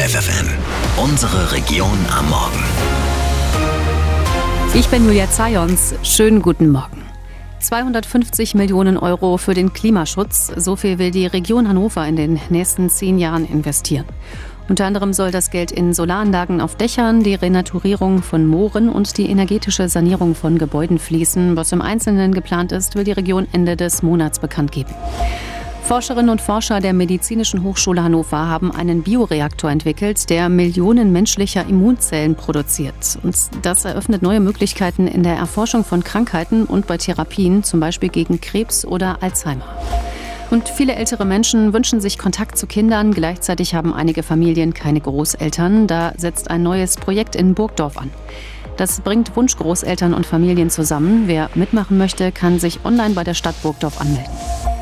Detektor FM. Unsere Region am Morgen. Ich bin Julia Zajons. Schönen guten Morgen. 250 Millionen Euro für den Klimaschutz. So viel will die Region Hannover in den nächsten 10 Jahren investieren. Unter anderem soll das Geld in Solaranlagen auf Dächern, die Renaturierung von Mooren und die energetische Sanierung von Gebäuden fließen. Was im Einzelnen geplant ist, will die Region Ende des Monats bekannt geben. Forscherinnen und Forscher der Medizinischen Hochschule Hannover haben einen Bioreaktor entwickelt, der Millionen menschlicher Immunzellen produziert. Und das eröffnet neue Möglichkeiten in der Erforschung von Krankheiten und bei Therapien, zum Beispiel gegen Krebs oder Alzheimer. Und viele ältere Menschen wünschen sich Kontakt zu Kindern. Gleichzeitig haben einige Familien keine Großeltern. Da setzt ein neues Projekt in Burgdorf an. Das bringt Wunschgroßeltern und Familien zusammen. Wer mitmachen möchte, kann sich online bei der Stadt Burgdorf anmelden.